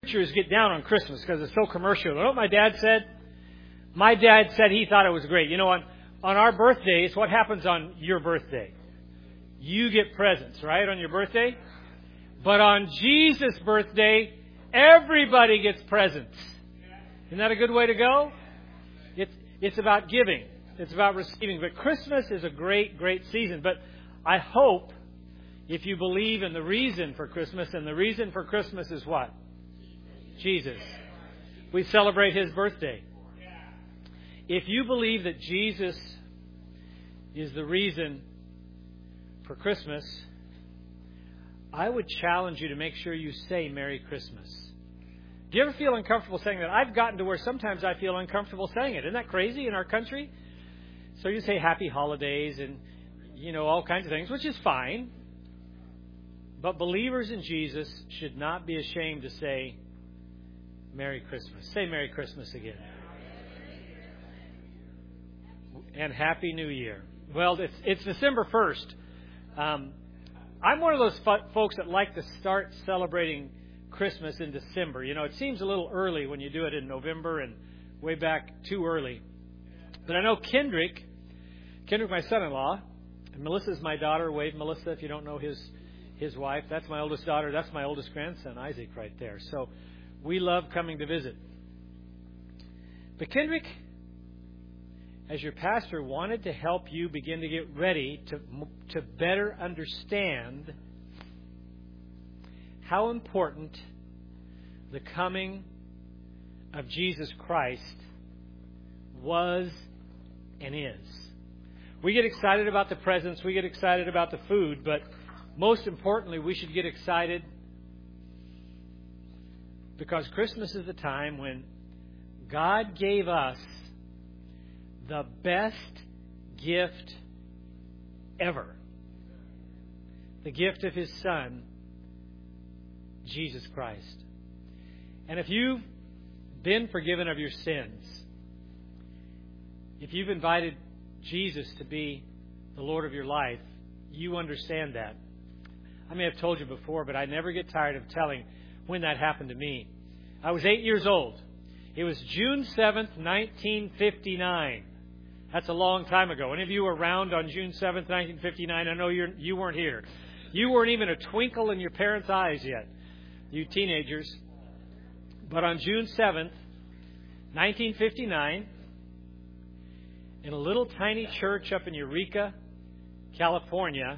Preachers get down on Christmas because it's so commercial. You know what my dad said? My dad said he thought it was great. You know, on our birthdays, what happens on your birthday? You get presents, right, on your birthday? But on Jesus' birthday, everybody gets presents. Isn't that a good way to go? It's about giving. It's about receiving. But Christmas is a great, great season. But I hope if you believe in the reason for Christmas, and the reason for Christmas is what? Jesus. We celebrate His birthday. If you believe that Jesus is the reason for Christmas, I would challenge you to make sure you say Merry Christmas. Do you ever feel uncomfortable saying that? I've gotten to where sometimes I feel uncomfortable saying it. Isn't that crazy in our country? So you say Happy Holidays and, all kinds of things, which is fine. But believers in Jesus should not be ashamed to say Merry Christmas. Say Merry Christmas again. And Happy New Year. Well, it's December 1st. I'm one of those folks that like to start celebrating Christmas in December. It seems a little early when you do it in November and way back too early. But I know Kendrick, my son-in-law, and Melissa's my daughter. Wave, Melissa, if you don't know his wife. That's my oldest daughter. That's my oldest grandson, Isaac, right there. So we love coming to visit. But Kendrick, as your pastor, wanted to help you begin to get ready to better understand how important the coming of Jesus Christ was and is. We get excited about the presents, we get excited about the food, but most importantly, we should get excited because Christmas is the time when God gave us the best gift ever. The gift of His Son, Jesus Christ. And if you've been forgiven of your sins, if you've invited Jesus to be the Lord of your life, you understand that. I may have told you before, but I never get tired of telling when that happened to me. I was 8 years old. It was June 7th, 1959. That's a long time ago. Any of you were around on June 7th, 1959? I know you weren't here. You weren't even a twinkle in your parents' eyes yet, you teenagers. But on June 7th, 1959, in a little tiny church up in Eureka, California,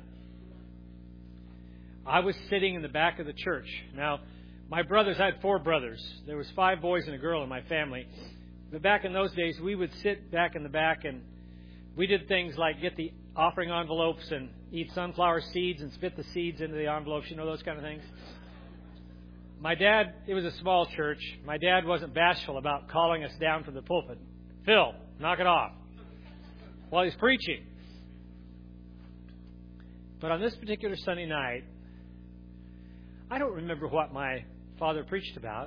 I was sitting in the back of the church. Now, my brothers, I had 4 brothers. There was 5 boys and a girl in my family. But back in those days, we would sit back in the back and we did things like get the offering envelopes and eat sunflower seeds and spit the seeds into the envelopes, those kind of things. My dad, it was a small church. My dad wasn't bashful about calling us down from the pulpit. Phil, knock it off. While he's preaching. But on this particular Sunday night, I don't remember what my father preached about.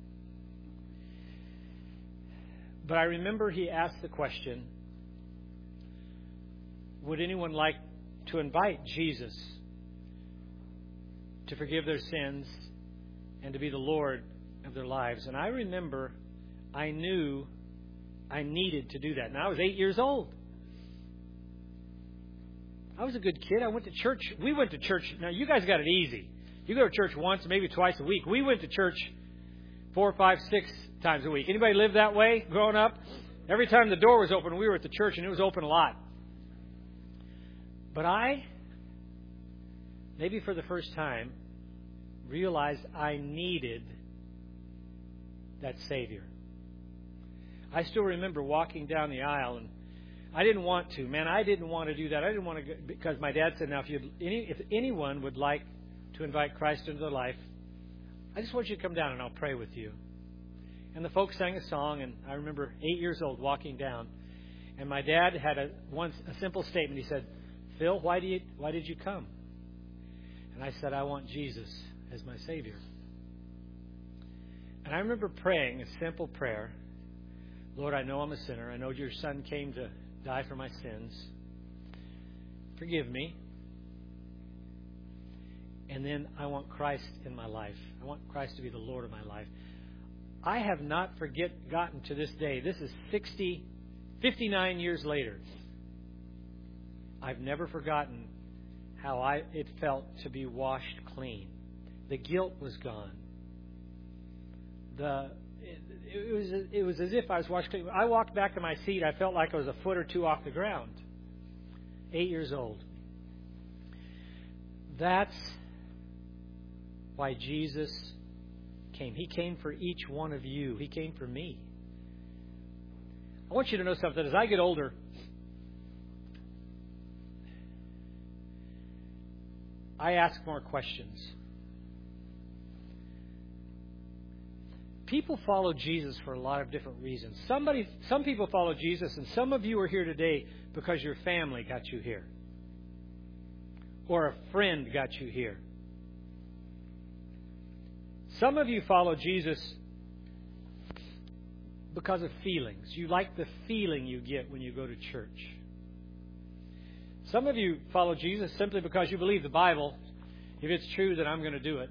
But I remember he asked the question, would anyone like to invite Jesus to forgive their sins and to be the Lord of their lives? And I remember I knew I needed to do that. Now, I was 8 years old. I was a good kid. I went to church. We went to church. Now, you guys got it easy. You go to church once, maybe twice a week. We went to church 4, 5, 6 times a week. Anybody live that way growing up? Every time the door was open, we were at the church, and it was open a lot. But I, maybe for the first time, realized I needed that Savior. I still remember walking down the aisle, and I didn't want to. Man, I didn't want to do that. I didn't want to go, because my dad said, now, if anyone would like to invite Christ into their life, I just want you to come down and I'll pray with you. And the folks sang a song, and I remember 8 years old walking down, and my dad had a simple statement. He said, Phil, why did you come? And I said, I want Jesus as my Savior. And I remember praying a simple prayer. Lord, I know I'm a sinner. I know your Son came to die for my sins. Forgive me. And then I want Christ in my life. I want Christ to be the Lord of my life. I have not forgotten to this day. This is 59 years later. I've never forgotten how it felt to be washed clean. The guilt was gone. It was as if I was washed clean. I walked back to my seat. I felt like I was a foot or two off the ground. 8 years old. That's why Jesus came. He came for each one of you. He came for me. I want you to know something. As I get older, I ask more questions. People follow Jesus for a lot of different reasons. Some people follow Jesus, and some of you are here today because your family got you here. Or a friend got you here. Some of you follow Jesus because of feelings. You like the feeling you get when you go to church. Some of you follow Jesus simply because you believe the Bible. If it's true, then I'm going to do it.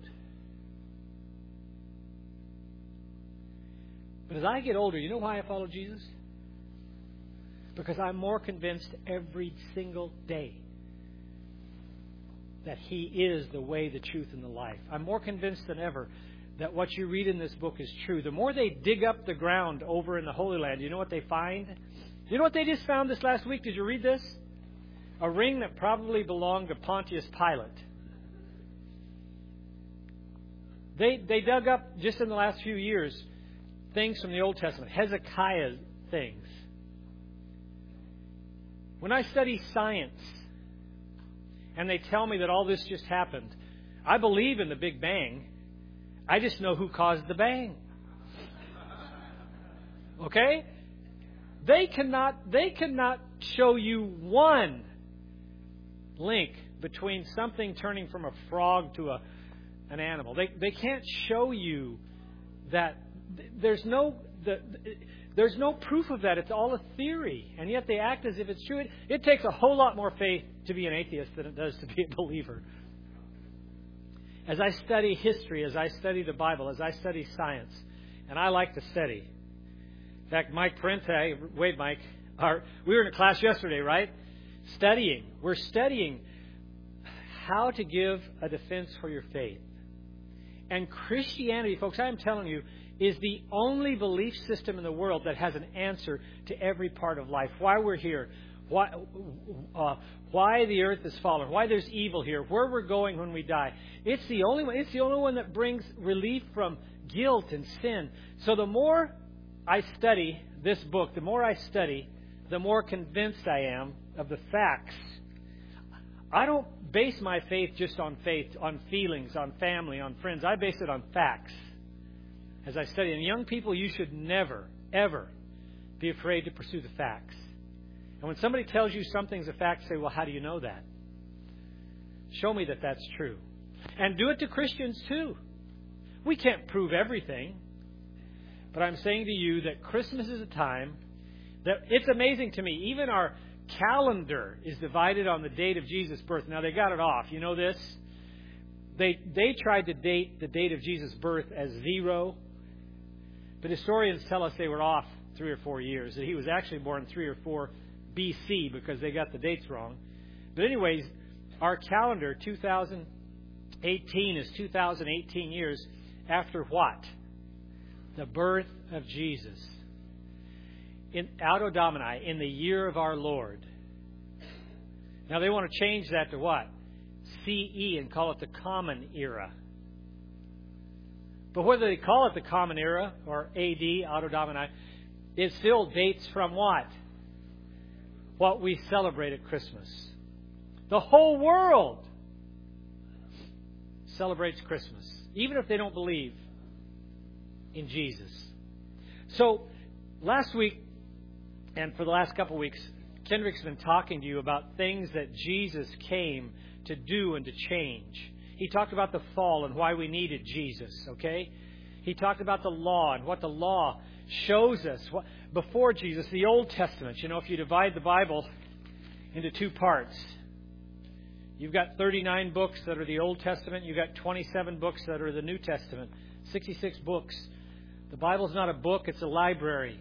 But as I get older, you know why I follow Jesus? Because I'm more convinced every single day that He is the way, the truth, and the life. I'm more convinced than ever that what you read in this book is true. The more they dig up the ground over in the Holy Land, you know what they find? You know what they just found this last week? Did you read this? A ring that probably belonged to Pontius Pilate. They dug up, just in the last few years, things from the Old Testament. Hezekiah things. When I study science, and they tell me that all this just happened, I believe in the Big Bang. I just know who caused the bang. Okay? They cannot show you one link between something turning from a frog to an animal. They can't show you that. There's no proof of that. It's all a theory. And yet they act as if it's true. It takes a whole lot more faith to be an atheist than it does to be a believer. As I study history, as I study the Bible, as I study science, and I like to study. In fact, Mike Prince, wait, Mike, we were in a class yesterday, right? Studying. We're studying how to give a defense for your faith. And Christianity, folks, I'm telling you, is the only belief system in the world that has an answer to every part of life. Why we're here, why the earth is fallen, why there's evil here, where we're going when we die. It's the only one. It's the only one that brings relief from guilt and sin. So the more I study this book, the more convinced I am of the facts. I don't base my faith just on feelings, on family, on friends. I base it on facts. As I study, and young people, you should never, ever be afraid to pursue the facts. And when somebody tells you something's a fact, say, well, how do you know that? Show me that that's true. And do it to Christians too. We can't prove everything. But I'm saying to you that Christmas is a time that it's amazing to me. Even our calendar is divided on the date of Jesus' birth. Now, they got it off. You know this? They tried to date the date of Jesus' birth as 0. But historians tell us they were off 3 or 4 years. That he was actually born 3 or 4 BC because they got the dates wrong. But anyways, our calendar, 2018, is 2018 years after what? The birth of Jesus. In Auto Domini, in the year of our Lord. Now they want to change that to what? CE and call it the Common Era. But whether they call it the Common Era or AD, Auto Domini, it still dates from what? What we celebrate at Christmas. The whole world celebrates Christmas, even if they don't believe in Jesus. So, last week, and for the last couple of weeks, Kendrick's been talking to you about things that Jesus came to do and to change. He talked about the fall and why we needed Jesus, okay? He talked about the law and what the law shows us. Before Jesus, the Old Testament, if you divide the Bible into 2 parts, You've got 39 books that are the Old Testament. You've got 27 books that are the New Testament. 66 books. The Bible's not a book, it's a library.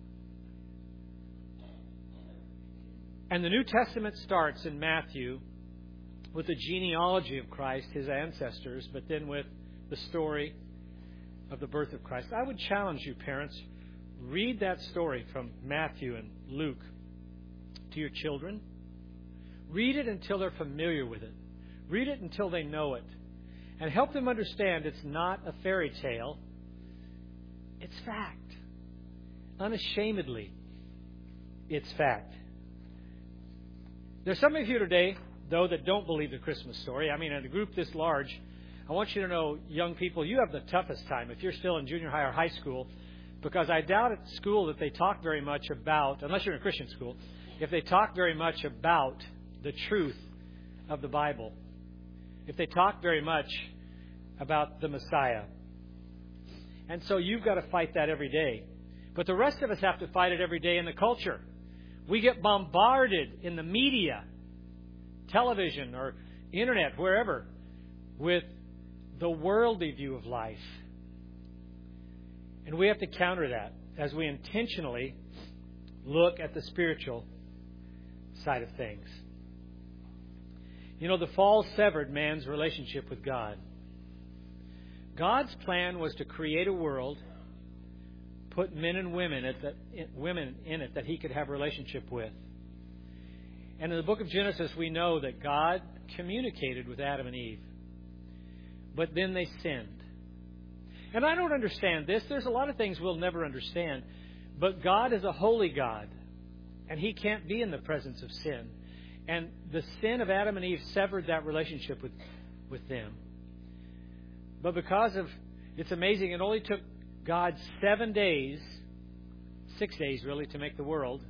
And the New Testament starts in Matthew with the genealogy of Christ, his ancestors, but then with the story of the birth of Christ. I would challenge you, parents, read that story from Matthew and Luke to your children. Read it until they're familiar with it. Read it until they know it. And help them understand it's not a fairy tale. It's fact. Unashamedly, it's fact. There's some of you today, though, that don't believe the Christmas story. I mean, in a group this large, I want you to know, young people, you have the toughest time if you're still in junior high or high school, because I doubt at school that they talk very much about, unless you're in a Christian school, if they talk very much about the truth of the Bible, if they talk very much about the Messiah. And so you've got to fight that every day. But the rest of us have to fight it every day in the culture. We get bombarded in the media, television or internet, wherever, with the worldly view of life. And we have to counter that as we intentionally look at the spiritual side of things. You know, the fall severed man's relationship with God. God's plan was to create a world, put men and women in it that he could have a relationship with. And in the book of Genesis, we know that God communicated with Adam and Eve. But then they sinned. And I don't understand this. There's a lot of things we'll never understand. But God is a holy God. And he can't be in the presence of sin. And the sin of Adam and Eve severed that relationship with them. But because of, it's amazing, it only took God 7 days, 6 days really, to make the world.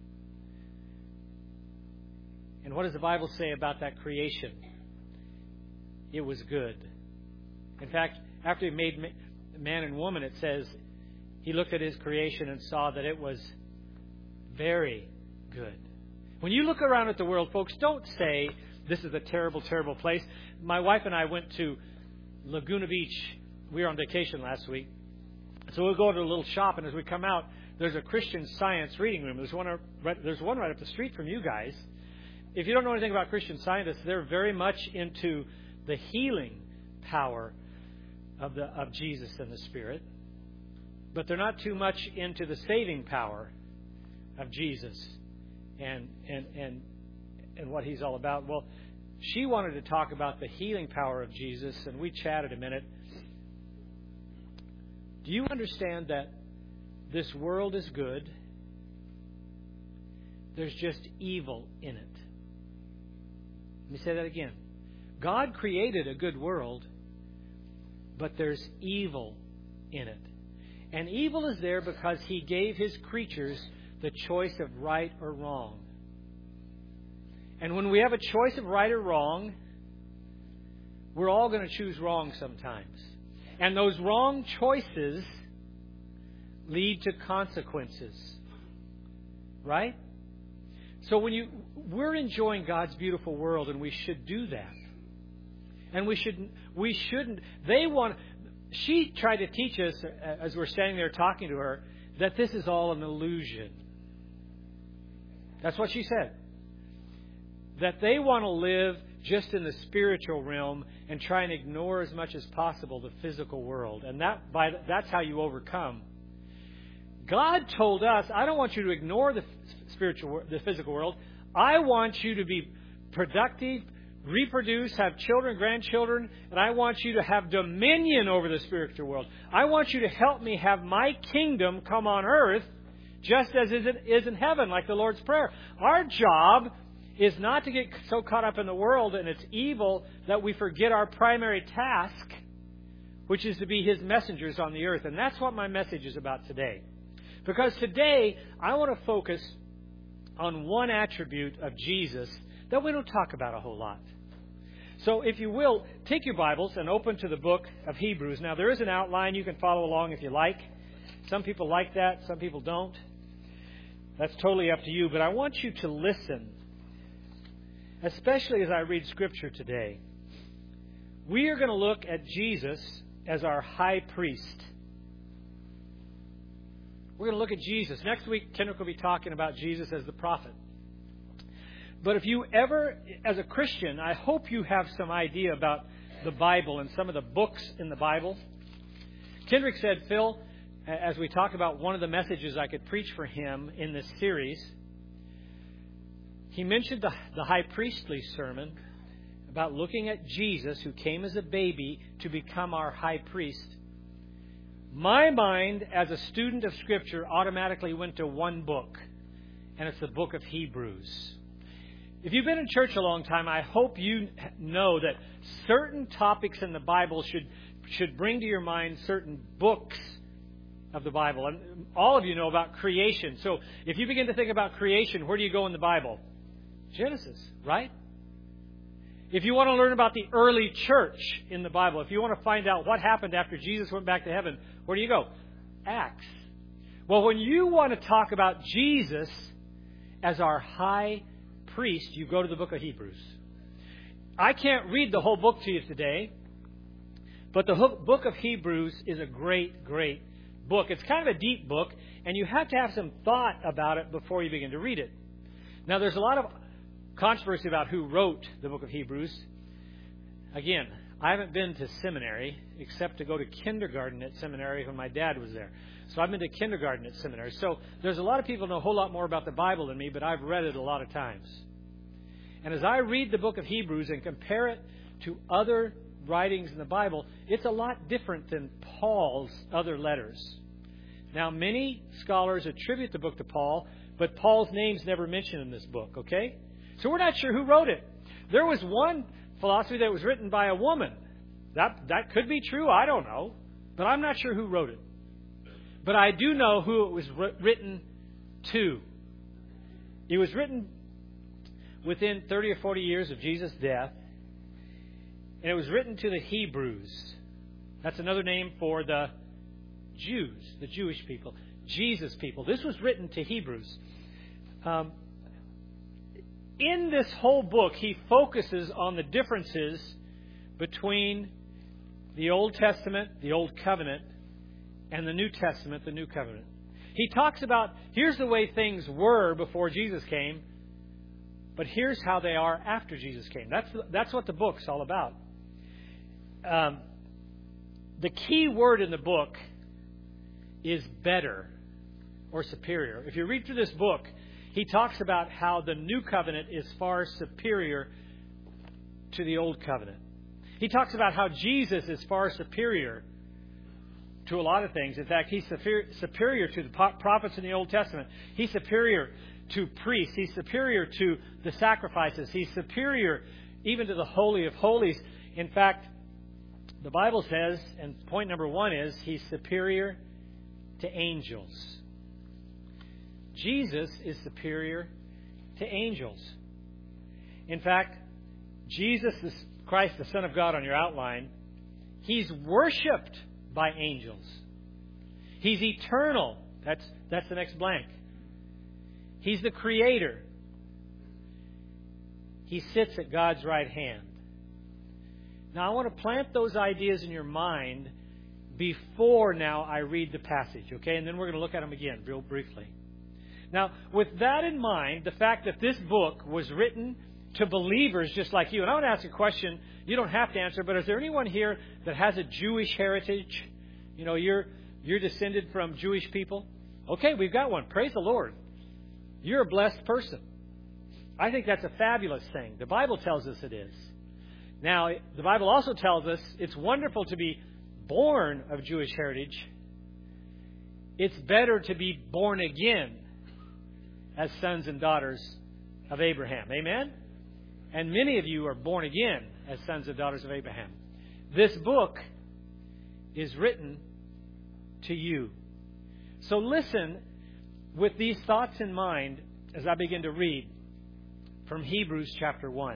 And what does the Bible say about that creation? It was good. In fact, after he made man and woman, it says he looked at his creation and saw that it was very good. When you look around at the world, folks, don't say this is a terrible, terrible place. My wife and I went to Laguna Beach. We were on vacation last week. So we'll go to a little shop, and as we come out, there's a Christian Science reading room. There's one right up the street from you guys. If you don't know anything about Christian Scientists, they're very much into the healing power of Jesus and the Spirit. But they're not too much into the saving power of Jesus and what he's all about. Well, she wanted to talk about the healing power of Jesus, and we chatted a minute. Do you understand that this world is good? There's just evil in it. Let me say that again. God created a good world, but there's evil in it. And evil is there because he gave his creatures the choice of right or wrong. And when we have a choice of right or wrong, we're all going to choose wrong sometimes. And those wrong choices lead to consequences. Right? So we're enjoying God's beautiful world, and we should do that. And we shouldn't. She tried to teach us, as we're standing there talking to her, that this is all an illusion. That's what she said. That they want to live just in the spiritual realm and try and ignore as much as possible the physical world. And that's how you overcome. God told us, I don't want you to ignore the physical world. I want you to be productive, reproduce, have children, grandchildren, and I want you to have dominion over the spiritual world. I want you to help me have my kingdom come on earth just as it is in heaven, like the Lord's Prayer. Our job is not to get so caught up in the world and its evil that we forget our primary task, which is to be his messengers on the earth. And that's what my message is about today. Because today, I want to focus on one attribute of Jesus that we don't talk about a whole lot. So if you will, take your Bibles and open to the book of Hebrews. Now, there is an outline. You can follow along if you like. Some people like that. Some people don't. That's totally up to you. But I want you to listen. especially as I read Scripture today. We are going to look at Jesus as our high priest. We're going to look at Jesus. Next week, Kendrick will be talking about Jesus as the prophet. But if you ever, as a Christian, I hope you have some idea about the Bible and some of the books in the Bible. Kendrick said, Phil, as we talked about one of the messages I could preach for him in this series, he mentioned the high priestly sermon about looking at Jesus, who came as a baby to become our high priest. My mind, as a student of Scripture, automatically went to one book, and it's the book of Hebrews. If you've been in church a long time, I hope you know that certain topics in the Bible should bring to your mind certain books of the Bible. And all of you know about creation. So if you begin to think about creation, where do you go in the Bible? Genesis, right? If you want to learn about the early church in the Bible, if you want to find out what happened after Jesus went back to heaven, where do you go? Acts. Well, when you want to talk about Jesus as our high priest, you go to the book of Hebrews. I can't read the whole book to you today, but the book of Hebrews is a great, great book. It's kind of a deep book, and you have to have some thought about it before you begin to read it. Now, there's a lot of controversy about who wrote the book of Hebrews. Again, I haven't been to seminary except to go to kindergarten at seminary when my dad was there. So I've been to kindergarten at seminary. So there's a lot of people who know a whole lot more about the Bible than me, but I've read it a lot of times. And as I read the book of Hebrews and compare it to other writings in the Bible, it's a lot different than Paul's other letters. Now, many scholars attribute the book to Paul, but Paul's name's never mentioned in this book, okay? So we're not sure who wrote it. There was one philosophy that was written by a woman. That could be true, I don't know. But I'm not sure who wrote it. But I do know who it was written to. It was written within 30 or 40 years of Jesus' death. And it was written to the Hebrews. That's another name for the Jews, the Jewish people, Jesus' people. This was written to Hebrews. In this whole book, he focuses on the differences between the Old Testament, the Old Covenant, and the New Testament, the New Covenant. He talks about, here's the way things were before Jesus came, but here's how they are after Jesus came. That's what the book's all about. The key word in the book is better or superior. If you read through this book, he talks about how the New Covenant is far superior to the Old Covenant. He talks about how Jesus is far superior to a lot of things. In fact, he's superior to the prophets in the Old Testament. He's superior to priests. He's superior to the sacrifices. He's superior even to the Holy of Holies. In fact, the Bible says, and point number one is, he's superior to angels. Jesus is superior to angels. In fact, Jesus is Christ, the Son of God, on your outline, he's worshipped by angels. He's eternal. That's the next blank. He's the Creator. He sits at God's right hand. Now, I want to plant those ideas in your mind before now I read the passage, okay? And then we're going to look at them again real briefly. Now, with that in mind, the fact that this book was written to believers just like you, and I want to ask a question you don't have to answer, but is there anyone here that has a Jewish heritage? You know, you're descended from Jewish people? Okay, we've got one. Praise the Lord. You're a blessed person. I think that's a fabulous thing. The Bible tells us it is. Now, the Bible also tells us it's wonderful to be born of Jewish heritage. It's better to be born again as sons and daughters of Abraham. Amen? And many of you are born again as sons and daughters of Abraham. This book is written to you. So listen with these thoughts in mind as I begin to read from Hebrews chapter 1.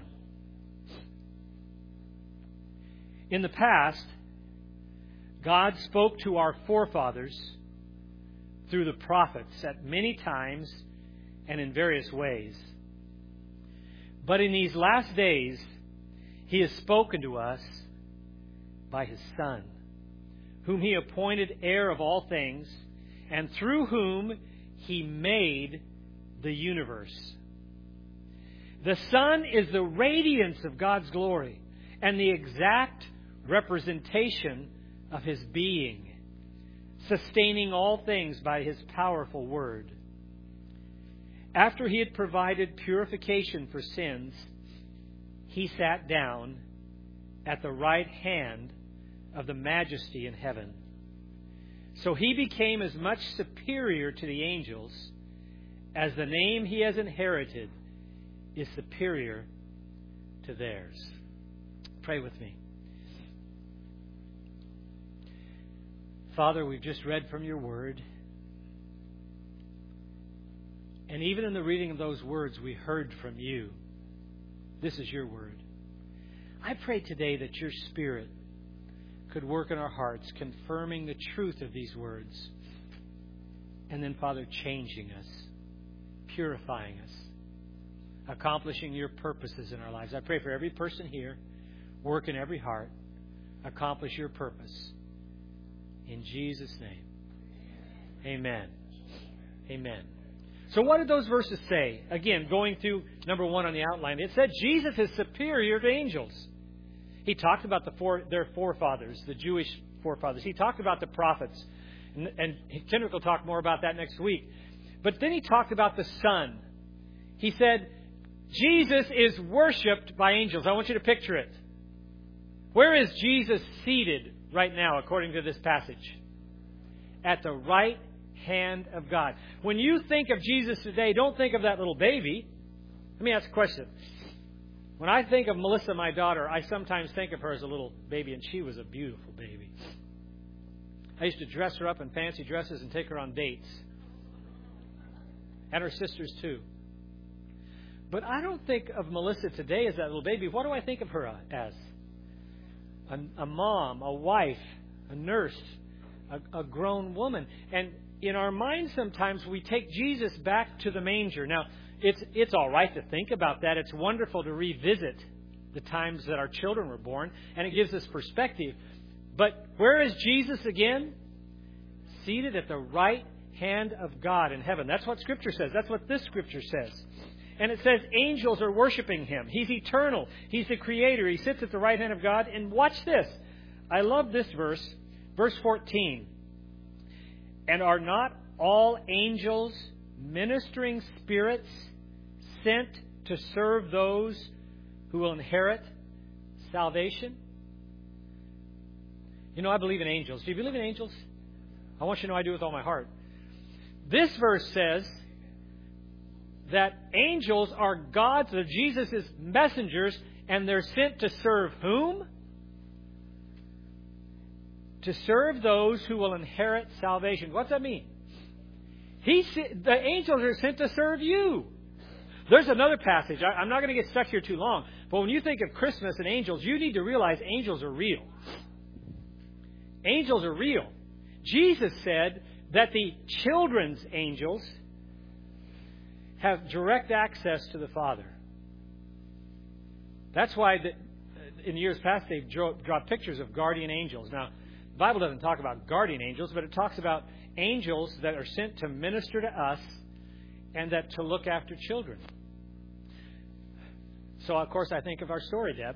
In the past, God spoke to our forefathers through the prophets at many times and in various ways. But in these last days, He has spoken to us by His Son, whom He appointed heir of all things, and through whom He made the universe. The Son is the radiance of God's glory and the exact representation of His being, sustaining all things by His powerful word. After He had provided purification for sins, He sat down at the right hand of the Majesty in heaven. So He became as much superior to the angels as the name He has inherited is superior to theirs. Pray with me. Father, we've just read from Your Word. And even in the reading of those words, we heard from You. This is Your Word. I pray today that Your Spirit could work in our hearts, confirming the truth of these words. And then, Father, changing us, purifying us, accomplishing Your purposes in our lives. I pray for every person here, work in every heart, accomplish Your purpose. In Jesus' name. Amen. Amen. So what did those verses say? Again, going through number 1 on the outline. It said Jesus is superior to angels. He talked about their forefathers, the Jewish forefathers. He talked about the prophets. And Kendrick will talk more about that next week. But then He talked about the Son. He said, Jesus is worshipped by angels. I want you to picture it. Where is Jesus seated right now, according to this passage? At the right hand of God. When you think of Jesus today, don't think of that little baby. Let me ask a question. When I think of Melissa, my daughter, I sometimes think of her as a little baby, and she was a beautiful baby. I used to dress her up in fancy dresses and take her on dates. And her sisters too. But I don't think of Melissa today as that little baby. What do I think of her as? A mom, a wife, a nurse, a grown woman. And in our minds sometimes we take Jesus back to the manger. Now, it's all right to think about that. It's wonderful to revisit the times that our children were born, and it gives us perspective. But where is Jesus again? Seated at the right hand of God in heaven. That's what Scripture says. That's what this Scripture says. And it says angels are worshiping Him. He's eternal. He's the Creator. He sits at the right hand of God. And watch this. I love this verse. Verse 14. And are not all angels ministering spirits sent to serve those who will inherit salvation? You know, I believe in angels. Do you believe in angels? I want you to know I do with all my heart. This verse says that angels are God's, or Jesus' messengers, and they're sent to serve whom? To serve those who will inherit salvation. What's that mean? The angels are sent to serve you. There's another passage. I'm not going to get stuck here too long. But when you think of Christmas and angels, you need to realize angels are real. Angels are real. Jesus said that the children's angels have direct access to the Father. That's why in years past they've drawn pictures of guardian angels. Now, the Bible doesn't talk about guardian angels, but it talks about angels that are sent to minister to us and that to look after children. So, of course, I think of our story, Deb.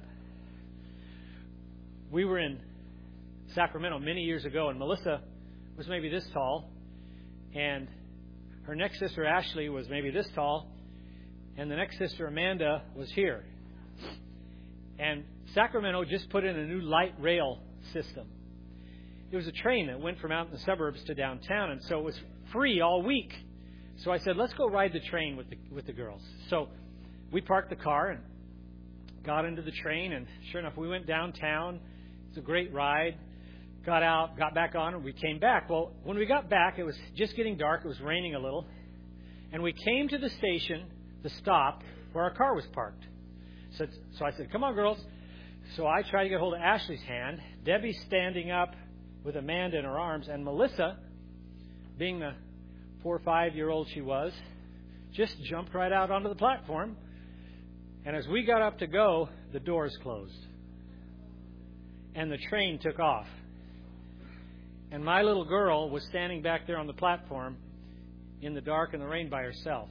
We were in Sacramento many years ago, and Melissa was maybe this tall, and her next sister, Ashley, was maybe this tall, and the next sister, Amanda, was here. And Sacramento just put in a new light rail system. It was a train that went from out in the suburbs to downtown, and so it was free all week. So I said, let's go ride the train with the girls. So we parked the car and got into the train, and sure enough, we went downtown. It was a great ride. Got out, got back on, and we came back. Well, when we got back, it was just getting dark. It was raining a little. And we came to the station, the stop, where our car was parked. So I said, come on, girls. So I tried to get hold of Ashley's hand. Debbie's standing up with Amanda in her arms. And Melissa, being the 4 or 5-year-old she was, just jumped right out onto the platform And as we got up to go, the doors closed. And the train took off. And my little girl was standing back there on the platform in the dark and the rain by herself.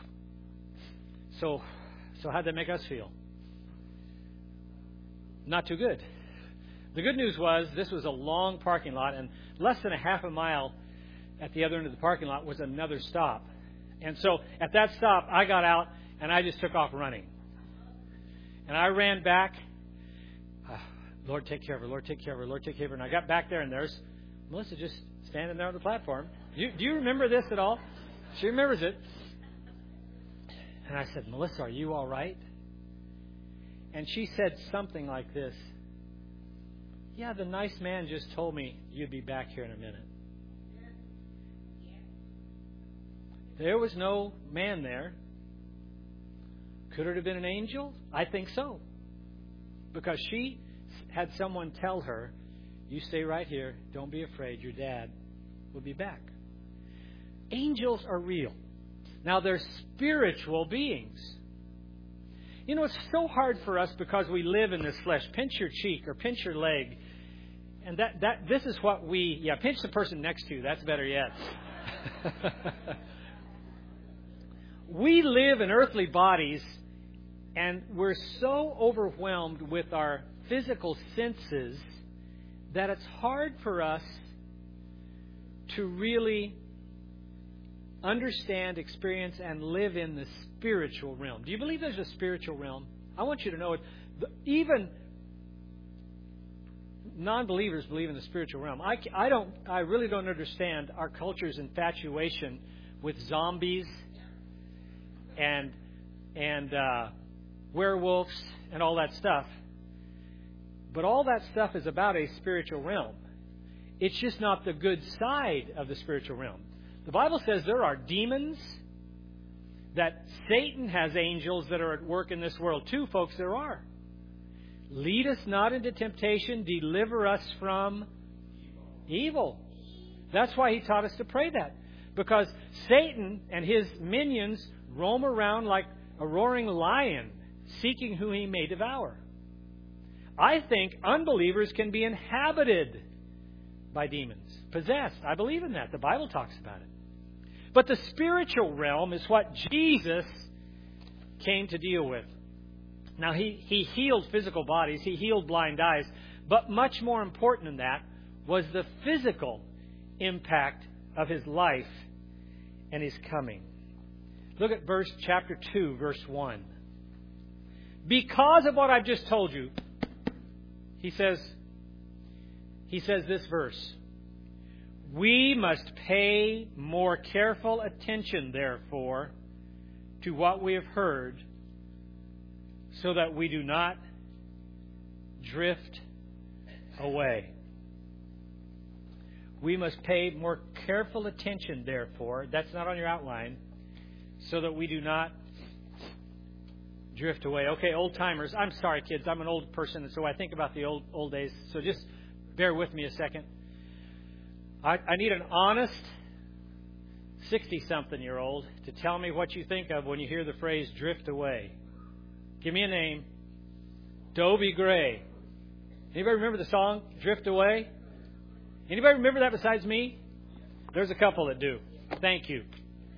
So how'd that make us feel? Not too good. The good news was this was a long parking lot, and less than a half a mile at the other end of the parking lot was another stop. And so at that stop, I got out and I just took off running. And I ran back. Lord, take care of her. Lord, take care of her. Lord, take care of her. And I got back there, and there's Melissa just standing there on the platform. Do you remember this at all? She remembers it. And I said, Melissa, are you all right? And she said something like this. Yeah, the nice man just told me you'd be back here in a minute. There was no man there. Could it have been an angel? I think so. Because she had someone tell her, you stay right here. Don't be afraid. Your dad will be back. Angels are real. Now, they're spiritual beings. You know, it's so hard for us because we live in this flesh. Pinch your cheek or pinch your leg. And this is what pinch the person next to you. That's better yet. We live in earthly bodies, and we're so overwhelmed with our physical senses that it's hard for us to really understand, experience, and live in the spiritual realm. Do you believe there's a spiritual realm? I want you to know it. Even non-believers believe in the spiritual realm. I really don't understand our culture's infatuation with zombies and werewolves and all that stuff. But all that stuff is about a spiritual realm. It's just not the good side of the spiritual realm. The Bible says there are demons, that Satan has angels that are at work in this world too, folks. There are. Lead us not into temptation, deliver us from evil. That's why he taught us to pray that. Because Satan and his minions roam around like a roaring lion, seeking who he may devour. I think unbelievers can be inhabited by demons, possessed. I believe in that. The Bible talks about it. But the spiritual realm is what Jesus came to deal with. Now, he healed physical bodies. He healed blind eyes. But much more important than that was the physical impact of his life and his coming. Look at chapter 2, verse 1. Because of what I've just told you, he says this verse, we must pay more careful attention, therefore, to what we have heard, so that we do not drift away. We must pay more careful attention, therefore, that's not on your outline, so that we do not drift away. Okay, old timers. I'm sorry, kids. I'm an old person, and so I think about the old days. So just bear with me a second. I need an honest 60-something-year-old to tell me what you think of when you hear the phrase drift away. Give me a name. Dobie Gray. Anybody remember the song Drift Away? Anybody remember that besides me? There's a couple that do. Thank you.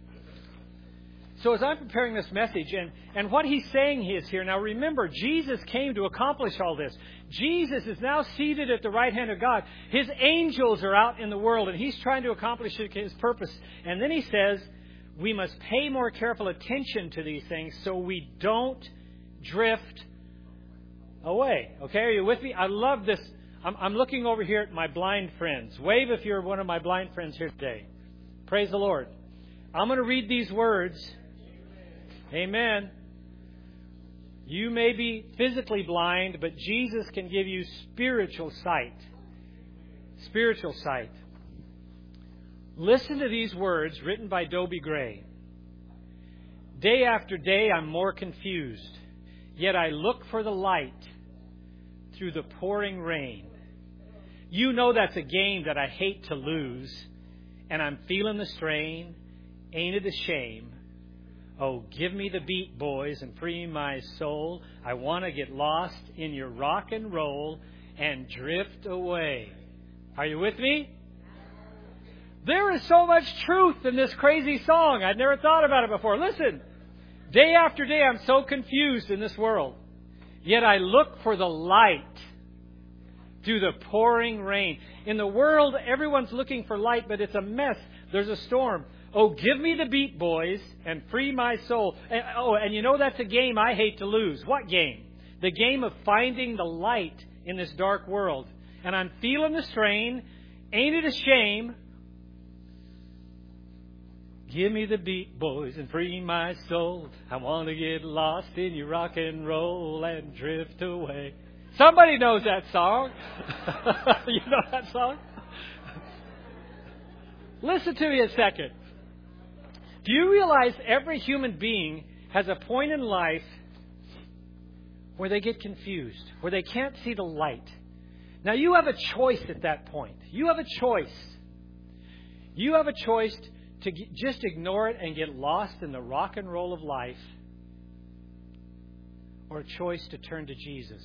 So as I'm preparing this message, and what he's saying is here, now remember, Jesus came to accomplish all this. Jesus is now seated at the right hand of God. His angels are out in the world, and he's trying to accomplish his purpose. And then he says, we must pay more careful attention to these things so we don't drift away. Okay, are you with me? I love this. I'm looking over here at my blind friends. Wave if you're one of my blind friends here today. Praise the Lord. I'm going to read these words. Amen. You may be physically blind, but Jesus can give you spiritual sight. Spiritual sight. Listen to these words written by Dobie Gray. Day after day, I'm more confused. Yet I look for the light through the pouring rain. You know that's a game that I hate to lose. And I'm feeling the strain. Ain't it a shame? Oh, give me the beat, boys, and free my soul. I want to get lost in your rock and roll and drift away. Are you with me? There is so much truth in this crazy song. I'd never thought about it before. Listen, day after day I'm so confused in this world. Yet I look for the light through the pouring rain. In the world, everyone's looking for light, but it's a mess. There's a storm. Oh, give me the beat, boys, and free my soul. And you know that's a game I hate to lose. What game? The game of finding the light in this dark world. And I'm feeling the strain. Ain't it a shame? Give me the beat, boys, and free my soul. I want to get lost in your rock and roll and drift away. Somebody knows that song. You know that song? Listen to me a second. Do you realize every human being has a point in life where they get confused, where they can't see the light? Now, you have a choice at that point. You have a choice. You have a choice to just ignore it and get lost in the rock and roll of life, or a choice to turn to Jesus.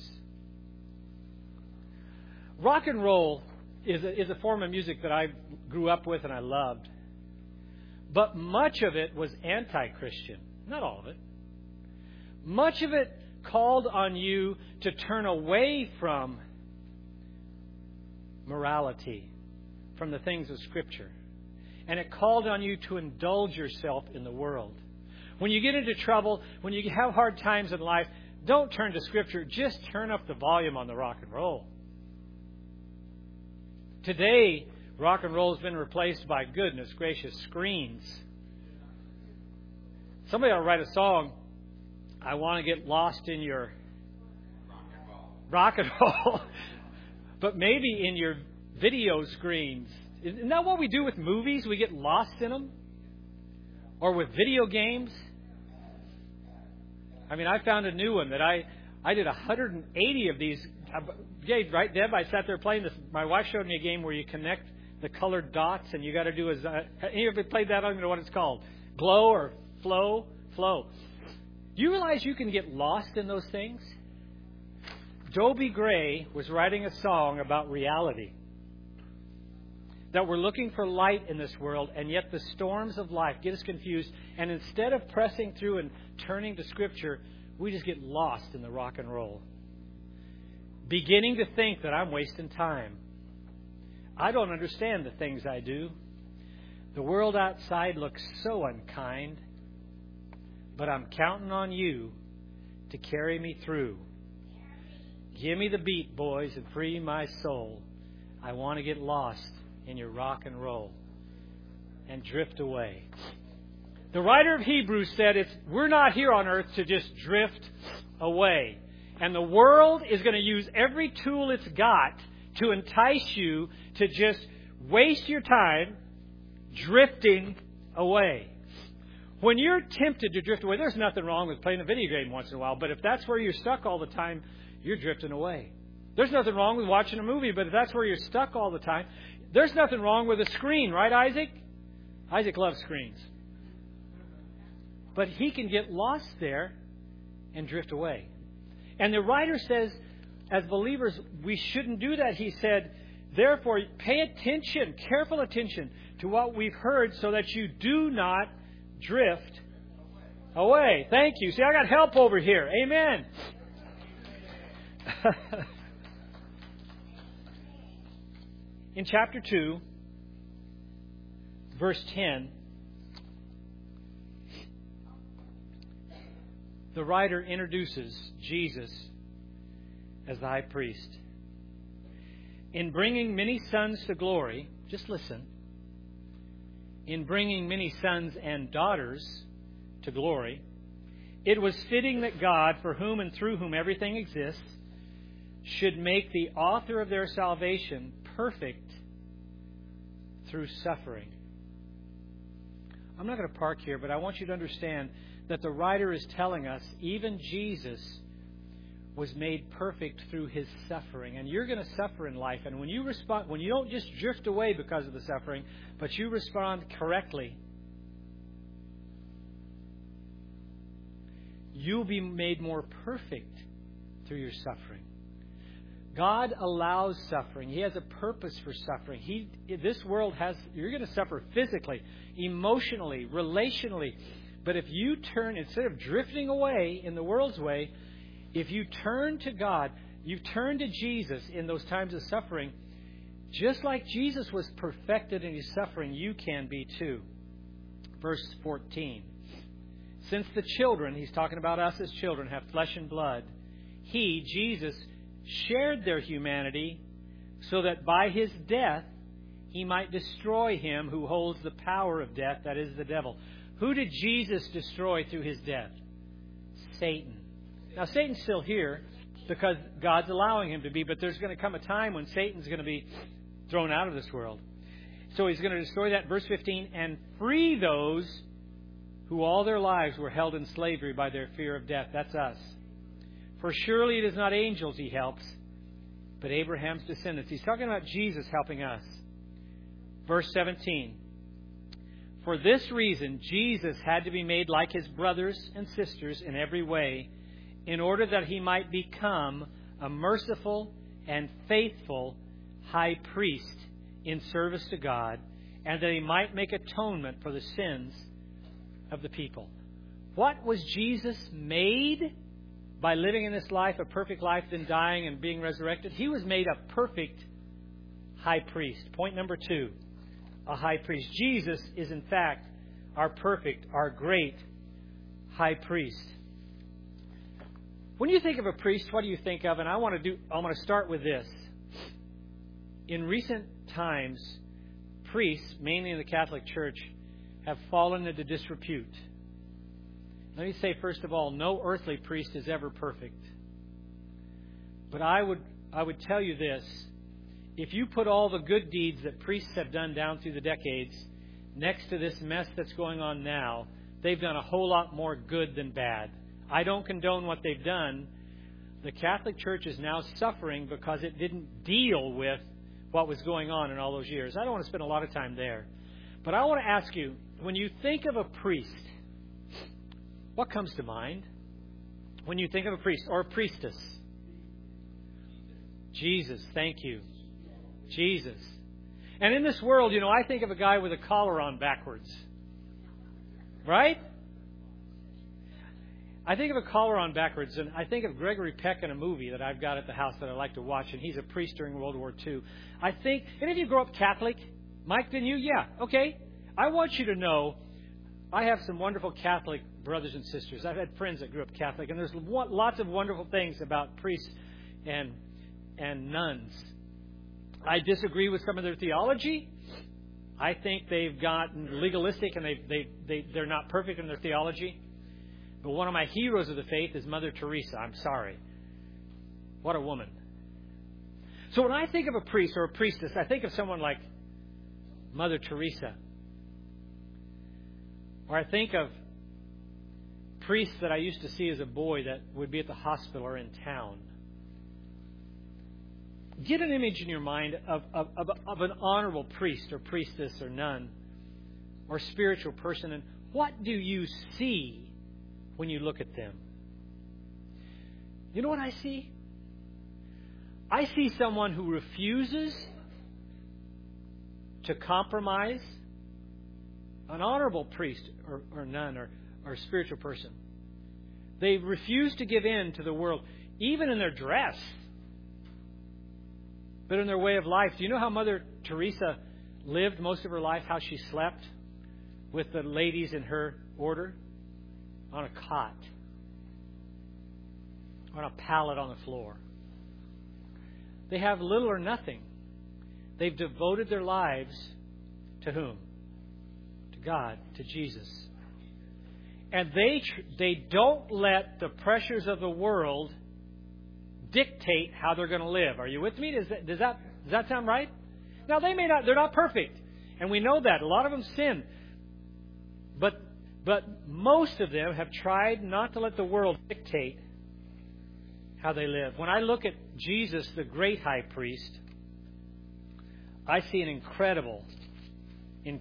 Rock and roll is a form of music that I grew up with and I loved. But much of it was anti-Christian. Not all of it. Much of it called on you to turn away from morality, from the things of Scripture. And it called on you to indulge yourself in the world. When you get into trouble, when you have hard times in life, don't turn to Scripture. Just turn up the volume on the rock and roll. Today, rock and roll has been replaced by, goodness gracious, screens. Somebody ought to write a song, I want to get lost in your rock and roll. But maybe in your video screens. Isn't that what we do with movies? We get lost in them? Or with video games? I mean, I found a new one that I did 180 of these. Yeah, right, Deb? I sat there playing this. My wife showed me a game where you connect the colored dots and you got to do any of you played that? I don't know what it's called. Glow or flow? Flow. Do you realize you can get lost in those things? Dobie Gray was writing a song about reality. That we're looking for light in this world, and yet the storms of life get us confused. And instead of pressing through and turning to Scripture, we just get lost in the rock and roll. Beginning to think that I'm wasting time. I don't understand the things I do. The world outside looks so unkind. But I'm counting on you to carry me through. Give me the beat, boys, and free my soul. I want to get lost in your rock and roll and drift away. The writer of Hebrews said we're not here on earth to just drift away. And the world is going to use every tool it's got to entice you to just waste your time drifting away. When you're tempted to drift away, there's nothing wrong with playing a video game once in a while. But if that's where you're stuck all the time, you're drifting away. There's nothing wrong with watching a movie, but if that's where you're stuck all the time, there's nothing wrong with a screen, right, Isaac? Isaac loves screens. But he can get lost there and drift away. And the writer says, as believers, we shouldn't do that. He said, therefore, pay attention, careful attention to what we've heard so that you do not drift away. Thank you. See, I got help over here. Amen. In chapter 2, verse 10, the writer introduces Jesus as the high priest. In bringing many sons to glory, just listen, in bringing many sons and daughters to glory, it was fitting that God, for whom and through whom everything exists, should make the author of their salvation perfect through suffering. I'm not going to park here, but I want you to understand that the writer is telling us even Jesus was made perfect through His suffering. And you're going to suffer in life. And when you respond, when you don't just drift away because of the suffering, but you respond correctly, you'll be made more perfect through your suffering. God allows suffering. He has a purpose for suffering. This world you're going to suffer physically, emotionally, relationally. But if you turn, instead of drifting away in the world's way, if you turn to God, you turn to Jesus in those times of suffering, just like Jesus was perfected in His suffering, you can be too. Verse 14. Since the children, He's talking about us as children, have flesh and blood, He, Jesus, shared their humanity so that by His death He might destroy him who holds the power of death, that is the devil. Who did Jesus destroy through His death? Satan. Now, Satan's still here because God's allowing him to be, but there's going to come a time when Satan's going to be thrown out of this world. So He's going to destroy that. Verse 15, and free those who all their lives were held in slavery by their fear of death. That's us. For surely it is not angels He helps, but Abraham's descendants. He's talking about Jesus helping us. Verse 17. For this reason, Jesus had to be made like His brothers and sisters in every way, in order that He might become a merciful and faithful high priest in service to God, and that He might make atonement for the sins of the people. What was Jesus made by living in this life, a perfect life, then dying and being resurrected? He was made a perfect high priest. Point number 2, a high priest. Jesus is, in fact, our perfect, our great high priest. When you think of a priest, what do you think of? And I want to start with this. In recent times, priests, mainly in the Catholic Church, have fallen into disrepute. Let me say, first of all, no earthly priest is ever perfect. But I would tell you this. If you put all the good deeds that priests have done down through the decades next to this mess that's going on now, they've done a whole lot more good than bad. I don't condone what they've done. The Catholic Church is now suffering because it didn't deal with what was going on in all those years. I don't want to spend a lot of time there. But I want to ask you, when you think of a priest, what comes to mind when you think of a priest or a priestess? Jesus, thank you. Jesus. And in this world, I think of a guy with a collar on backwards. Right? I think of a collar on backwards, and I think of Gregory Peck in a movie that I've got at the house that I like to watch, and he's a priest during World War II. I think, any of you grow up Catholic? Mike, didn't you? Yeah. Okay. I want you to know, I have some wonderful Catholic brothers and sisters. I've had friends that grew up Catholic, and there's lots of wonderful things about priests and nuns. I disagree with some of their theology. I think they've gotten legalistic, and they're not perfect in their theology. But one of my heroes of the faith is Mother Teresa. I'm sorry. What a woman. So when I think of a priest or a priestess, I think of someone like Mother Teresa. Or I think of priests that I used to see as a boy that would be at the hospital or in town. Get an image in your mind of an honorable priest or priestess or nun or spiritual person, and what do you see when you look at them? You know what I see? I see someone who refuses to compromise. An honorable priest or nun or spiritual person. They refuse to give in to the world, even in their dress, but in their way of life. Do you know how Mother Teresa lived most of her life, how she slept with the ladies in her order? On a cot. On a pallet on the floor. They have little or nothing. They've devoted their lives to whom? To God, to Jesus. And they don't let the pressures of the world dictate how they're going to live. Are you with me? Does that sound right? Now, they're not perfect. And we know that. A lot of them sin. But most of them have tried not to let the world dictate how they live. When I look at Jesus, the great high priest, I see an incredible,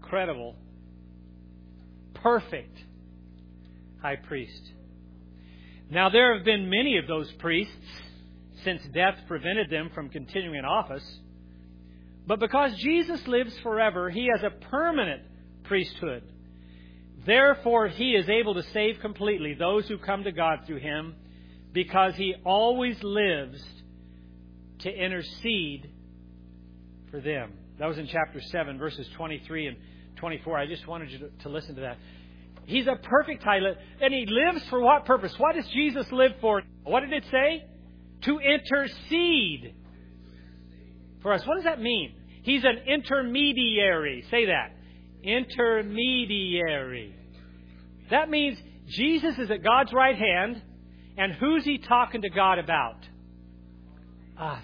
perfect high priest. Now there have been many of those priests, since death prevented them from continuing in office. But because Jesus lives forever, He has a permanent priesthood. Therefore, He is able to save completely those who come to God through Him, because He always lives to intercede for them. That was in chapter 7, verses 23 and 24. I just wanted you to listen to that. He's a perfect high priest, and He lives for what purpose? What does Jesus live for? What did it say? To intercede for us. What does that mean? He's an intermediary. Say that. Intermediary. That means Jesus is at God's right hand, and who's He talking to God about? Us.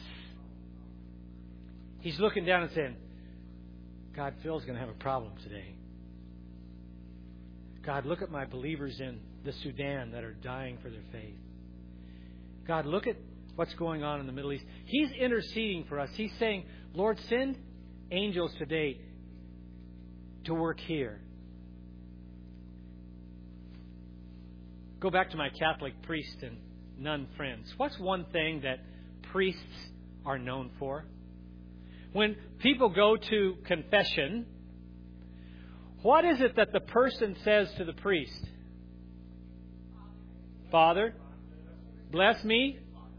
He's looking down and saying, God, Phil's going to have a problem today. God, look at my believers in the Sudan that are dying for their faith. God, look at what's going on in the Middle East. He's interceding for us. He's saying, Lord, send angels today to work here. Go back to my Catholic priest and nun friends. What's one thing that priests are known for? When people go to confession, what is it that the person says to the priest? Father, bless me.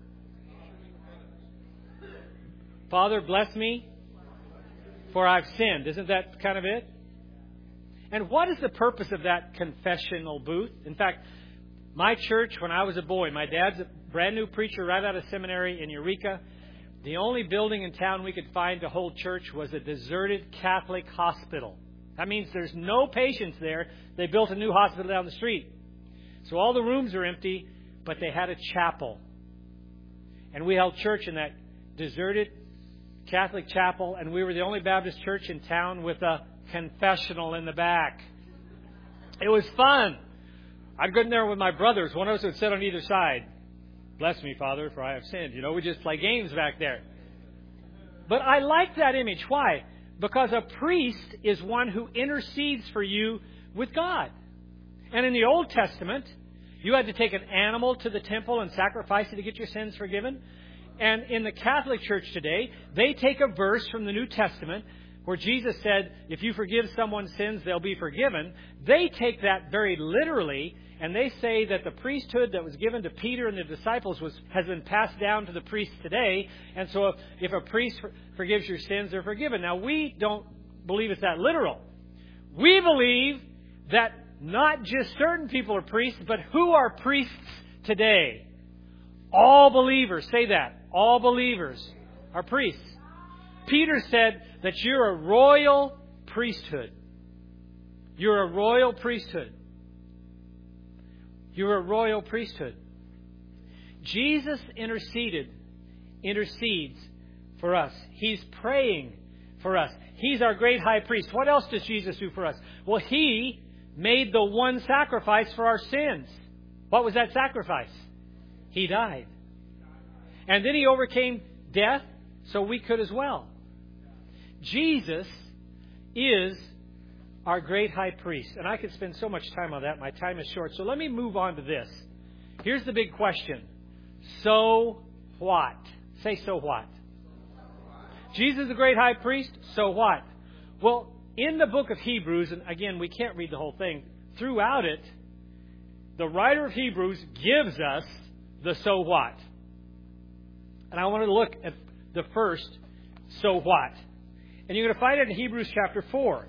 Father, bless me, for I've sinned. Isn't that kind of it? And what is the purpose of that confessional booth? In fact, my church, when I was a boy, my dad's a brand new preacher right out of seminary in Eureka. The only building in town we could find to hold church was a deserted Catholic hospital. That means there's no patients there. They built a new hospital down the street. So all the rooms are empty, but they had a chapel. And we held church in that deserted Catholic chapel, and we were the only Baptist church in town with a confessional in the back. It was fun. I'd go in there with my brothers. One of us would sit on either side. Bless me, Father, for I have sinned. You know, we just play games back there. But I like that image. Why? Because a priest is one who intercedes for you with God. And in the Old Testament, you had to take an animal to the temple and sacrifice it to get your sins forgiven. And in the Catholic Church today, they take a verse from the New Testament where Jesus said, if you forgive someone's sins, they'll be forgiven. They take that very literally, and they say that the priesthood that was given to Peter and the disciples has been passed down to the priests today. And so if a priest forgives your sins, they're forgiven. Now, we don't believe it's that literal. We believe that not just certain people are priests, but who are priests today? All believers. Say that. All believers are priests. Peter said that you're a royal priesthood. You're a royal priesthood. You're a royal priesthood. Jesus intercedes for us. He's praying for us. He's our great high priest. What else does Jesus do for us? Well, He made the one sacrifice for our sins. What was that sacrifice? He died. And then He overcame death so we could as well. Jesus is our great high priest. And I could spend so much time on that. My time is short. So let me move on to this. Here's the big question. So what? Say, so what? Jesus is the great high priest. So what? Well, in the book of Hebrews, and again, we can't read the whole thing. Throughout it, the writer of Hebrews gives us the so what. And I want to look at the first so what. And you're going to find it in Hebrews chapter 4.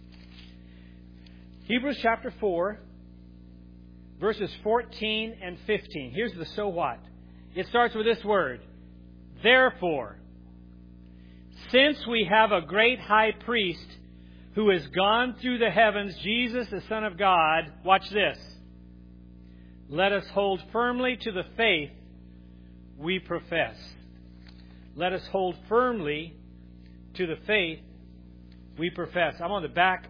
Hebrews chapter 4, verses 14 and 15. Here's the so what. It starts with this word. Therefore, since we have a great high priest who has gone through the heavens, Jesus, the Son of God, watch this. Let us hold firmly to the faith we profess. Let us hold firmly to the faith we profess. I'm on the back.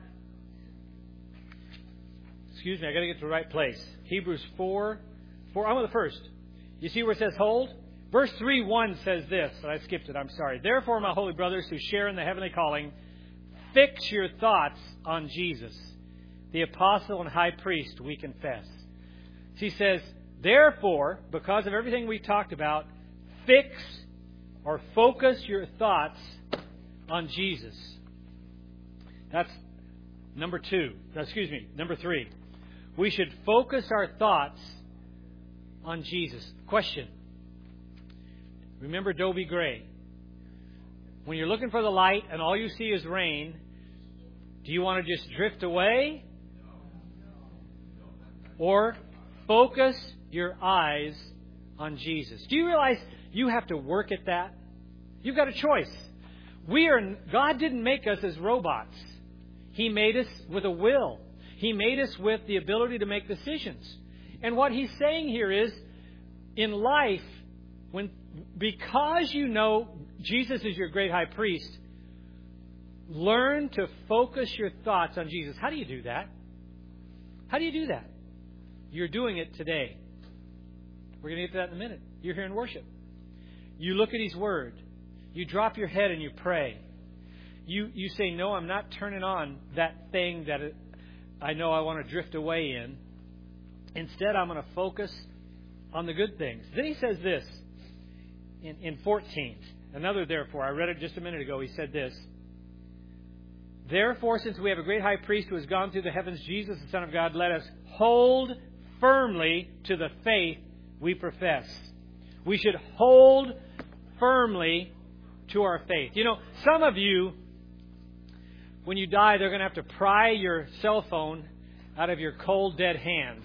Excuse me, I got to get to the right place. Hebrews 4. I'm on the first. You see where it says hold? Verse 3:1 says this. I skipped it. I'm sorry. Therefore, my holy brothers who share in the heavenly calling, fix your thoughts on Jesus, the apostle and high priest we confess. He says, Therefore, because of everything we talked about, fix or focus your thoughts on Jesus. That's number 3. We should focus our thoughts on Jesus. Question. Remember Dobie Gray. When you're looking for the light and all you see is rain, do you want to just drift away? Or focus your eyes on Jesus? Do you realize you have to work at that? You've got a choice. God didn't make us as robots. He made us with a will. He made us with the ability to make decisions. And what He's saying here is, in life, because you know Jesus is your great high priest, learn to focus your thoughts on Jesus. How do you do that? How do you do that? You're doing it today. We're going to get to that in a minute. You're here in worship. You look at His Word. You drop your head and you pray. You say, no, I'm not turning on that thing that I know I want to drift away in. Instead, I'm going to focus on the good things. Then He says this in 14. Another therefore. I read it just a minute ago. He said this. Therefore, since we have a great high priest who has gone through the heavens, Jesus, the Son of God, let us hold firmly to the faith we profess. We should hold firmly to our faith. You know, some of you, when you die, they're going to have to pry your cell phone out of your cold, dead hands.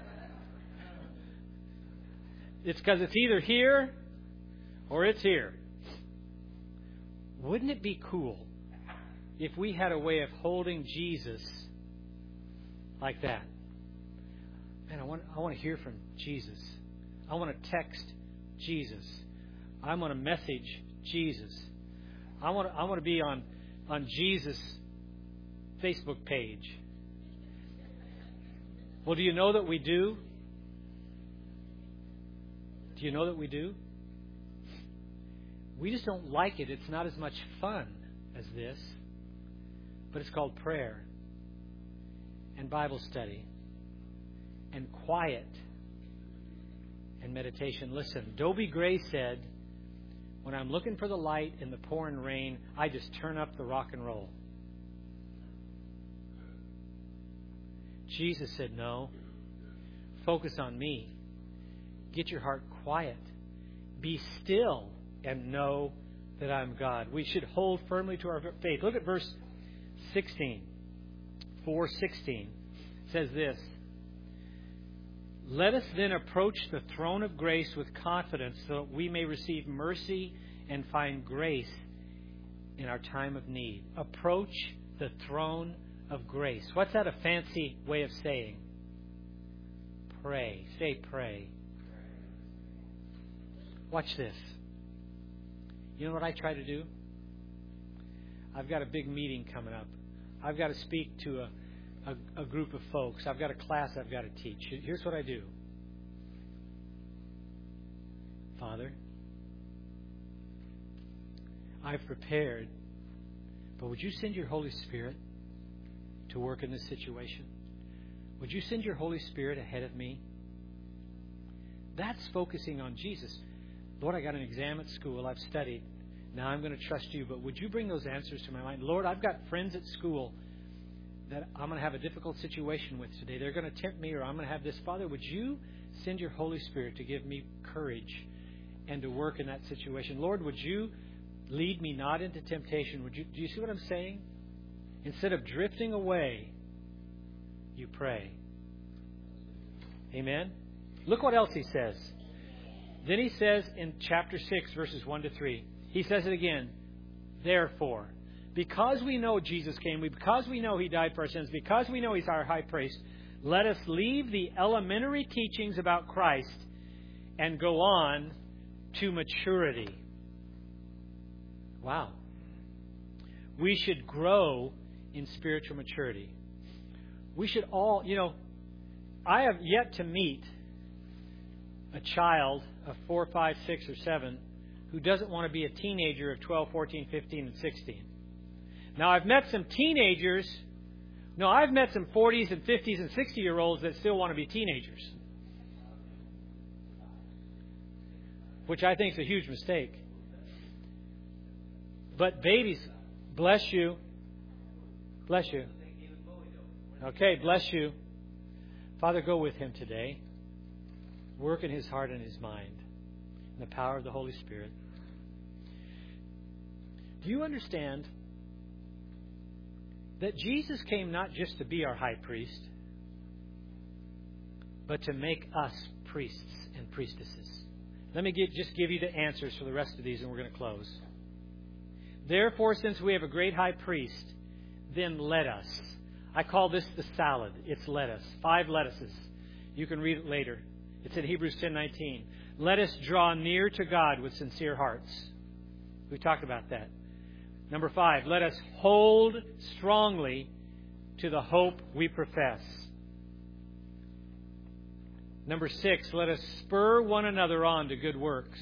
It's because it's either here or it's here. Wouldn't it be cool if we had a way of holding Jesus like that? Man, I want to hear from Jesus. I want to text Jesus. I want to message Jesus. I want to be on Jesus' Facebook page. Well, do you know that we do? Do you know that we do? We just don't like it. It's not as much fun as this. But it's called prayer and Bible study and quiet and meditation. Listen, Dobie Gray said, when I'm looking for the light in the pouring rain, I just turn up the rock and roll. Jesus said, no. Focus on me. Get your heart quiet. Be still and know that I'm God. We should hold firmly to our faith. Look at verse 16. 4:16 says this. Let us then approach the throne of grace with confidence so that we may receive mercy and find grace in our time of need. Approach the throne of grace. What's that a fancy way of saying? Pray. Say pray. Watch this. You know what I try to do? I've got a big meeting coming up. I've got to speak to a group of folks. I've got a class I've got to teach. Here's what I do. Father, I've prepared, but would you send your Holy Spirit to work in this situation? Would you send your Holy Spirit ahead of me? That's focusing on Jesus. Lord, I got an exam at school. I've studied. Now I'm going to trust you, but would you bring those answers to my mind? Lord, I've got friends at school that I'm going to have a difficult situation with today. They're going to tempt me, or I'm going to have this. Father, would you send your Holy Spirit to give me courage and to work in that situation? Lord, would you lead me not into temptation? Do you see what I'm saying? Instead of drifting away, you pray. Amen? Look what else he says. Then he says in chapter 6, verses 1 to 3, he says it again. Therefore, because we know Jesus came, because we know He died for our sins, because we know He's our high priest, let us leave the elementary teachings about Christ and go on to maturity. Wow. We should grow in spiritual maturity. We should all, I have yet to meet a child of 4, 5, 6, or 7 who doesn't want to be a teenager of 12, 14, 15, and 16. Now, I've met some teenagers. No, I've met some 40s and 50s and 60-year-olds that still want to be teenagers. which I think is a huge mistake. But babies, bless you. Bless you. Okay, bless you. Father, go with him today. Work in his heart and his mind. In the power of the Holy Spirit. Do you understand that Jesus came not just to be our high priest, but to make us priests and priestesses? Let me just give you the answers for the rest of these, and we're going to close. Therefore, since we have a great high priest, then let us. I call this the salad. It's lettuce. 5 lettuces. You can read it later. It's in Hebrews 10:19. Let us draw near to God with sincere hearts. We talked about that. Number 5, let us hold strongly to the hope we profess. Number 6, let us spur one another on to good works.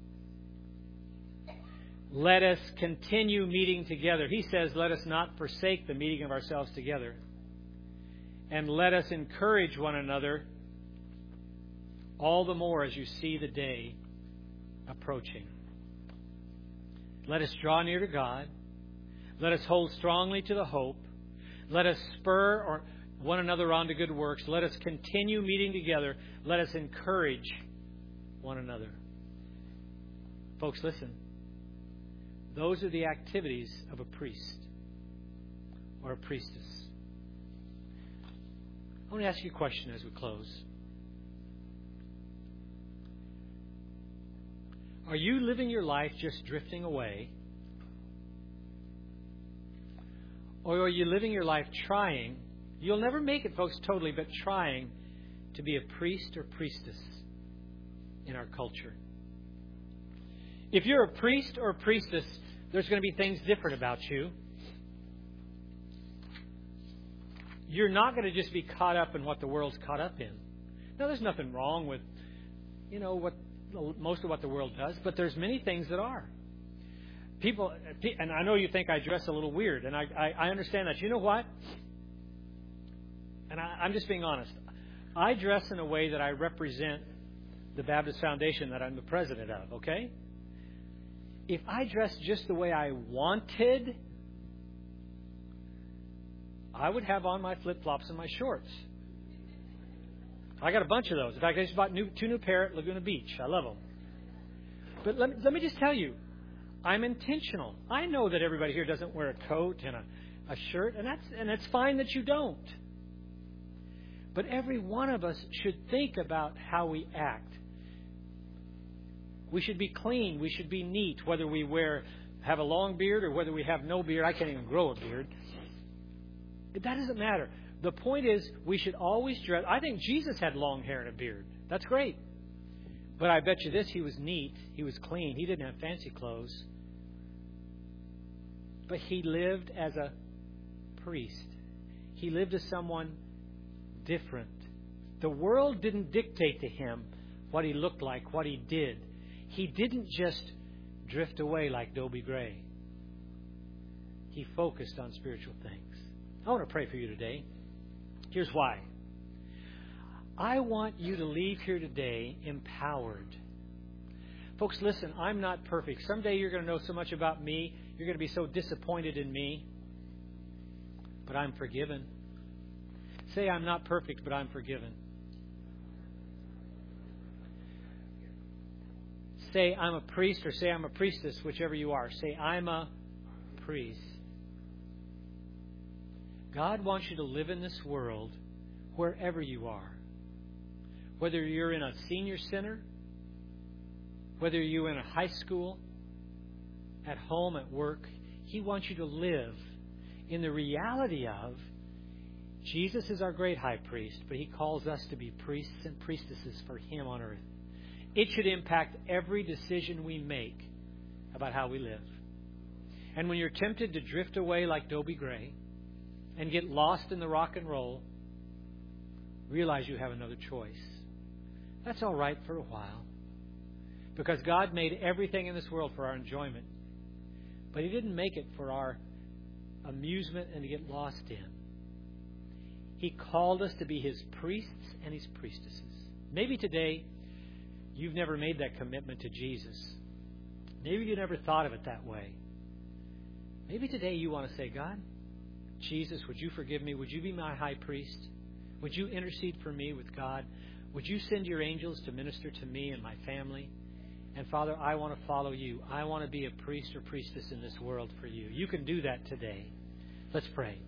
Let us continue meeting together. He says, let us not forsake the meeting of ourselves together. And let us encourage one another all the more as you see the day approaching. Let us draw near to God. Let us hold strongly to the hope. Let us spur one another on to good works. Let us continue meeting together. Let us encourage one another. Folks, listen. Those are the activities of a priest or a priestess. I want to ask you a question as we close. Are you living your life just drifting away? Or are you living your life trying? You'll never make it, folks, totally, but trying to be a priest or priestess in our culture. If you're a priest or a priestess, there's going to be things different about you. You're not going to just be caught up in what the world's caught up in. Now, there's nothing wrong with, what most of what the world does, but there's many things that are. People, and I know you think I dress a little weird, and I understand that. You know what? And I'm just being honest. I dress in a way that I represent the Baptist Foundation that I'm the president of, okay? If I dressed just the way I wanted, I would have on my flip-flops and my shorts. I got a bunch of those. In fact, I just bought 2 new pair at Laguna Beach. I love them. But let me just tell you, I'm intentional. I know that everybody here doesn't wear a coat and a shirt, and it's fine that you don't. But every one of us should think about how we act. We should be clean. We should be neat, whether we have a long beard or whether we have no beard. I can't even grow a beard. That doesn't matter. The point is, we should always dress. I think Jesus had long hair and a beard. That's great. But I bet you this, he was neat. He was clean. He didn't have fancy clothes. But he lived as a priest. He lived as someone different. The world didn't dictate to him what he looked like, what he did. He didn't just drift away like Dobie Gray. He focused on spiritual things. I want to pray for you today. Here's why. I want you to leave here today empowered. Folks, listen, I'm not perfect. Someday you're going to know so much about me. You're going to be so disappointed in me. But I'm forgiven. Say, I'm not perfect, but I'm forgiven. Say, I'm a priest, or say, I'm a priestess, whichever you are. Say, I'm a priest. God wants you to live in this world wherever you are. Whether you're in a senior center, whether you're in a high school, at home, at work, He wants you to live in the reality of Jesus is our great high priest, but He calls us to be priests and priestesses for Him on earth. It should impact every decision we make about how we live. And when you're tempted to drift away like Dobie Gray and get lost in the rock and roll, realize you have another choice. That's all right for a while. Because God made everything in this world for our enjoyment. But He didn't make it for our amusement and to get lost in. He called us to be His priests and His priestesses. Maybe today you've never made that commitment to Jesus. Maybe you never thought of it that way. Maybe today you want to say, God, Jesus, would you forgive me? Would you be my high priest? Would you intercede for me with God? Would you send your angels to minister to me and my family? And Father, I want to follow you. I want to be a priest or priestess in this world for you. You can do that today. Let's pray.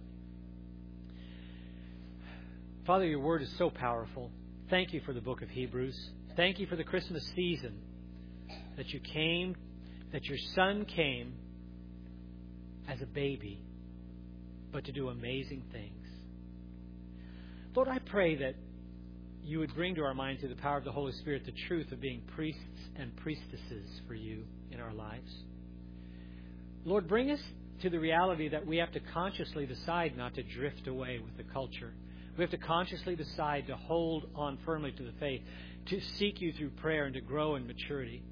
Father, your word is so powerful. Thank you for the book of Hebrews. Thank you for the Christmas season that you came, that your Son came as a baby, but to do amazing things. Lord, I pray that you would bring to our minds through the power of the Holy Spirit the truth of being priests and priestesses for you in our lives. Lord, bring us to the reality that we have to consciously decide not to drift away with the culture. We have to consciously decide to hold on firmly to the faith, to seek you through prayer and to grow in maturity.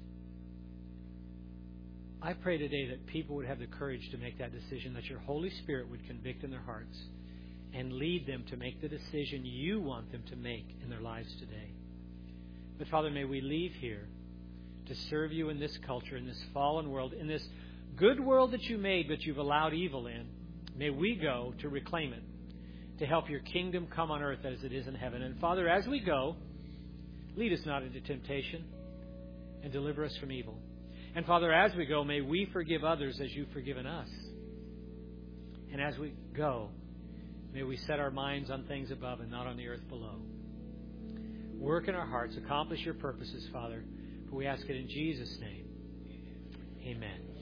I pray today that people would have the courage to make that decision, that your Holy Spirit would convict in their hearts and lead them to make the decision you want them to make in their lives today. But Father, may we leave here to serve you in this culture, in this fallen world, in this good world that you made but you've allowed evil in. May we go to reclaim it, to help your kingdom come on earth as it is in heaven. And Father, as we go, lead us not into temptation and deliver us from evil. And Father, as we go, may we forgive others as you've forgiven us. And as we go, may we set our minds on things above and not on the earth below. Work in our hearts, accomplish your purposes, Father, for we ask it in Jesus' name. Amen.